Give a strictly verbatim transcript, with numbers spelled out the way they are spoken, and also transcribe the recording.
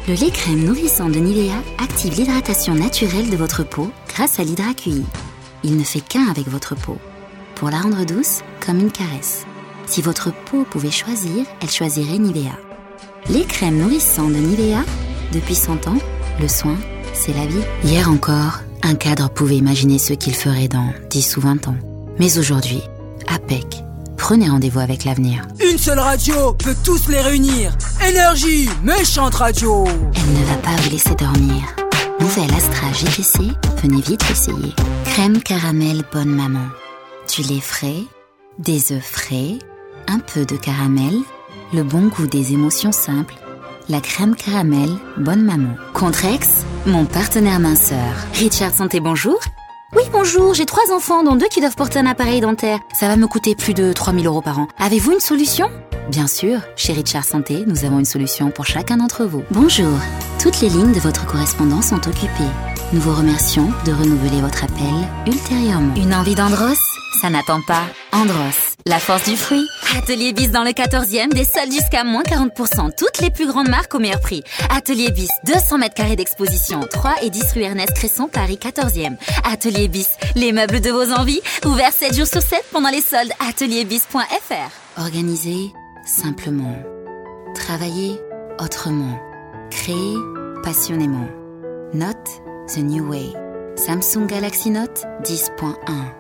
Le lait crème nourrissant de Nivea active l'hydratation naturelle de votre peau grâce à l'Hydra Q I. Il ne fait qu'un avec votre peau, pour la rendre douce comme une caresse. Si votre peau pouvait choisir, elle choisirait Nivea. Lait crème nourrissant de Nivea, depuis cent ans, le soin, c'est la vie. Hier encore, un cadre pouvait imaginer ce qu'il ferait dans dix ou vingt ans. Mais aujourd'hui, A P E C, prenez rendez-vous avec l'avenir. Une seule radio peut tous les réunir. Énergie, méchante radio. Elle ne va pas vous laisser dormir. Nouvelle Astra G T C, venez vite l'essayer. Crème caramel bonne maman. Du lait frais, des œufs frais, un peu de caramel, le bon goût des émotions simples. La crème caramel bonne maman. Contrex, mon partenaire minceur. Richard Santé, bonjour. Oui, bonjour, j'ai trois enfants, dont deux qui doivent porter un appareil dentaire. Ça va me coûter plus de trois mille euros par an. Avez-vous une solution ? Bien sûr, chez Richard Santé, nous avons une solution pour chacun d'entre vous. Bonjour, toutes les lignes de votre correspondance sont occupées. Nous vous remercions de renouveler votre appel ultérieurement. Une envie d'Andros ? Ça n'attend pas. Andros, la force du fruit. Atelier Bis dans le quatorzième, des soldes jusqu'à moins quarante pour cent. Toutes les plus grandes marques au meilleur prix. Atelier Bis, deux cents mètres carrés d'exposition. trois et dix rue Ernest Cresson, Paris quatorzième. Atelier Bis, les meubles de vos envies. Ouvert sept jours sur sept pendant les soldes. atelier bis point f r. Organisez simplement. Travaillez autrement. Créez passionnément. Note the new way. Samsung Galaxy Note dix point un.